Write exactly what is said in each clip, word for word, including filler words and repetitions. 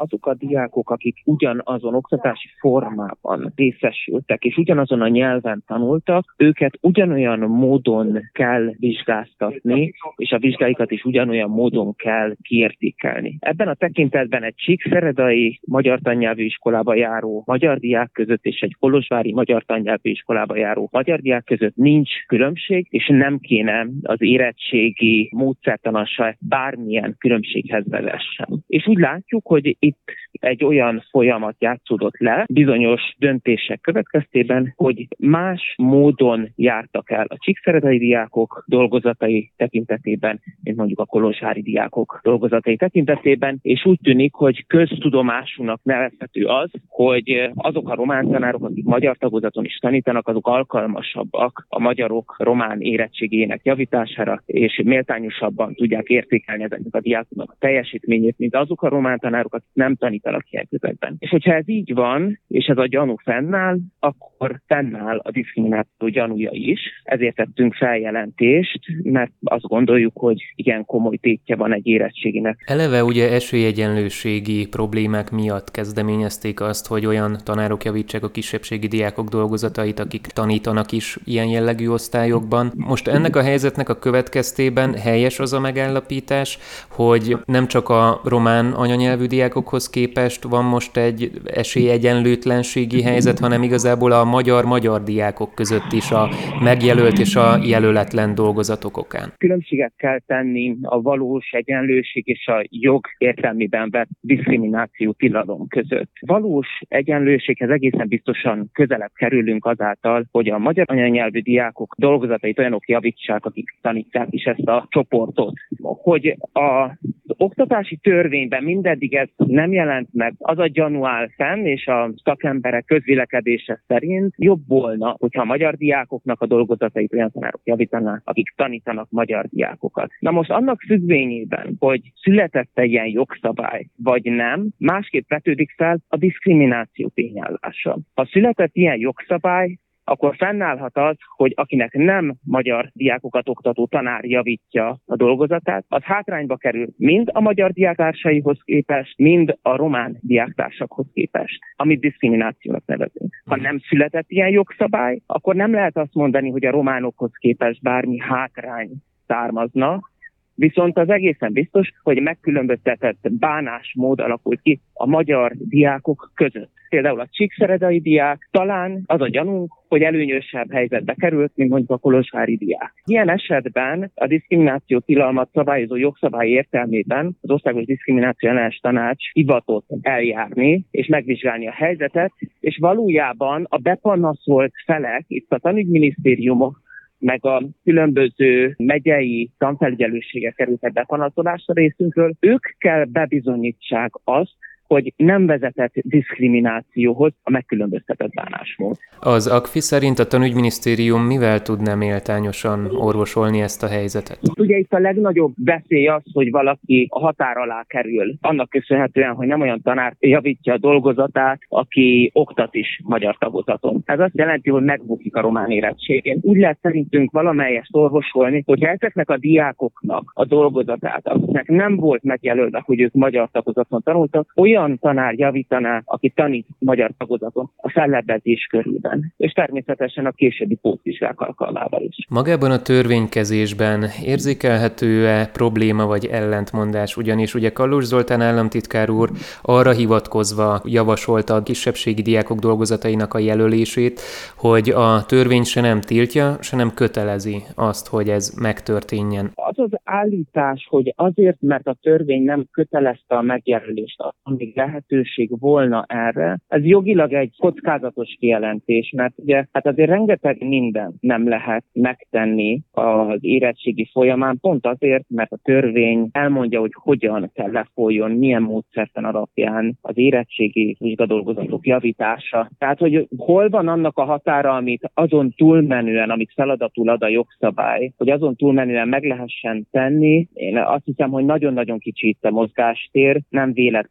azok a diákok, akik ugyanazon oktatási formában részesültek, és ugyanazon a nyelven tanultak, őket ugyanolyan módon kell vizsgáztatni, és a vizsgáikat is ugyanolyan módon kell kiértékelni. Ebben a tekintetben egy csíkszeredai magyar tannyelvű iskolába járó magyar diák között és egy kolozsvári magyar tannyelvű iskolába járó magyar diák között nincs különbség, és nem kéne az érettségi módszertanan se bármilyen különbséghez vezessen. És úgy látjuk, hogy itt egy olyan folyamat játszódott le bizonyos döntések következtében, hogy más módon jártak el a csíkszeredai diákok dolgozatai tekintetében, mint mondjuk a kolozsvári diákok dolgozatai tekintetében, és úgy tűnik, hogy köztudomásúnak nevezhető az, hogy azok a román tanárok, akik magyar tagozaton is tanítanak, azok alkalmasabbak a magyarok román érettségének javítására, és méltányosabban tudják értékelni ezeknek a diákoknak a teljesítményét, mint azok a román tanárok, akik nem tanítanak ilyen közegben. És hogyha ez így van, és ez a gyanú fennáll, akkor fennáll a diszkrimináció gyanúja is. Ezért tettünk feljelentést, mert azt gondoljuk, hogy igen komoly tétje van egy érettséginek. Eleve ugye esélyegyenlőségi problémák miatt kezdeményezték azt, hogy olyan tanárok javítsák a kisebbségi diákok dolgozatait, akik tanítanak is ilyen jellegű osztályokban. Most ennek a helyzetnek a következtében helyes az a megállapítás, hogy nem csak a román anyanyelvű diákokhoz képest van most egy esélyegyenlőtlenségi helyzet, hanem igazából a magyar-magyar diákok között is a megjelölt és a jelöletlen dolgozatok okán. Különbséget kell tenni a valós egyenlőség és a jog értelmében vett diszkrimináció tilalom között. Valós egyenlőséghez egészen biztosan közelebb kerülünk azáltal, hogy a magyar anyanyelvű diákok dolgozatait olyanok javítsák, akik tanítják is ezt a csoportot. Hogy az oktatási törvényben mindeddig ez nem jelent meg, az a gyanú áll fenn, és a szakemberek közvélekedése szerint jobb volna, hogyha a magyar diákoknak a dolgozatait olyan tanárok javítanák, akik tanítanak magyar diákokat. Na most annak függvényében, hogy született-e ilyen jogszabály, vagy nem, másképp vetődik fel a diszkrimináció tényállása. Ha született ilyen jogszabály, akkor fennállhat az, hogy akinek nem magyar diákokat oktató tanár javítja a dolgozatát, az hátrányba kerül mind a magyar diáktársaihoz képest, mind a román diáktársakhoz képest, amit diszkriminációnak nevezünk. Ha nem született ilyen jogszabály, akkor nem lehet azt mondani, hogy a románokhoz képest bármi hátrány származna, viszont az egészen biztos, hogy megkülönböztetett bánásmód alakult ki a magyar diákok között. Például a csíkszeredai diák talán az a gyanunk, hogy előnyösebb helyzetbe került, mint mondjuk a kolozsvári diák. Ilyen esetben a diszkrimináció tilalmat szabályozó jogszabály értelmében az Országos Diszkrimináció Ellenes Tanács hivatott eljárni és megvizsgálni a helyzetet, és valójában a bepanaszolt felek, itt a tanügyminisztériumok, meg a különböző megyei tanfelügyelőségek kerültek bepanaszolásra részünkről, ők kell bebizonyítsák azt, hogy nem vezetett diszkriminációhoz a megkülönböztetett bánásmód. Az á ká ef i szerint a tanügyminisztérium mivel tudná méltányosan orvosolni ezt a helyzetet? Ugye itt a legnagyobb veszély az, hogy valaki a határ alá kerül. Annak köszönhetően, hogy nem olyan tanár javítja a dolgozatát, aki oktat is magyar tagozaton. Ez azt jelenti, hogy megbukik a román érettségén. Úgy lehet szerintünk valamelyest orvosolni, hogyha ezeknek a diákoknak a dolgozatát, akiknek nem volt megjelölve, hogy ők magyar tagozaton tanultak, olyan tanár javítaná, aki tanít magyar tagozaton a fellebbezés körülben, és természetesen a későbbi pótvizsgák alkalmával is. Magában a törvénykezésben érzékelhető-e probléma vagy ellentmondás, ugyanis ugye Kallós Zoltán államtitkár úr arra hivatkozva javasolta a kisebbségi diákok dolgozatainak a jelölését, hogy a törvény se nem tiltja, se nem kötelezi azt, hogy ez megtörténjen. Az az állítás, hogy azért, mert a törvény nem kötelezte a megjelölést, amíg lehetőség volna erre, ez jogilag egy kockázatos kijelentés, mert ugye hát azért rengeteg minden nem lehet megtenni az érettségi folyamán, pont azért, mert a törvény elmondja, hogy hogyan kell lefolyjon, milyen módszertan alapján az érettségi vizsgadolgozatok javítása. Tehát, hogy hol van annak a határa, amit azon túlmenően, amit feladatul ad a jogszabály, hogy azon túlmenően meg lehessen tenni. Én azt hiszem, hogy nagyon-nagyon kicsi itt a mozgástér, nem véletlenül látjuk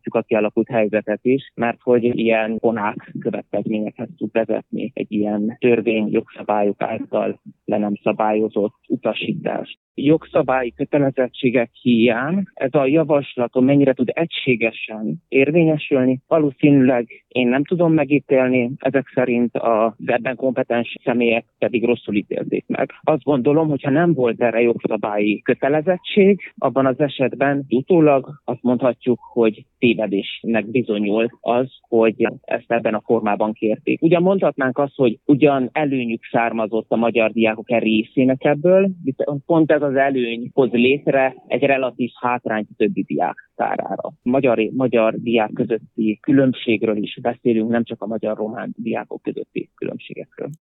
látjuk a kialakult helyzetet is, mert hogy ilyen vonák következményekhez tud vezetni egy ilyen törvény jogszabályok által le nem szabályozott utasítás. Jogszabályi kötelezettségek hiány ez a javaslaton mennyire tud egységesen érvényesülni, valószínűleg én nem tudom megítélni, ezek szerint az ebben kompetens személyek pedig rosszul ítélték meg. Azt gondolom, hogyha nem volt erre jogszabályi kötelezettség, abban az esetben utólag azt mondhatjuk, hogy tévedésnek bizonyul az, hogy ezt ebben a formában kérték. Ugyan mondhatnánk azt, hogy ugyan előnyük származott a magyar diákok e részének ebből, pont ez az előny hoz létre egy relatív hátrányt a többi diák szárára. Magyar, magyar diák közötti különbségről is beszélünk, nem csak a magyar-román diákok közötti különbségekről.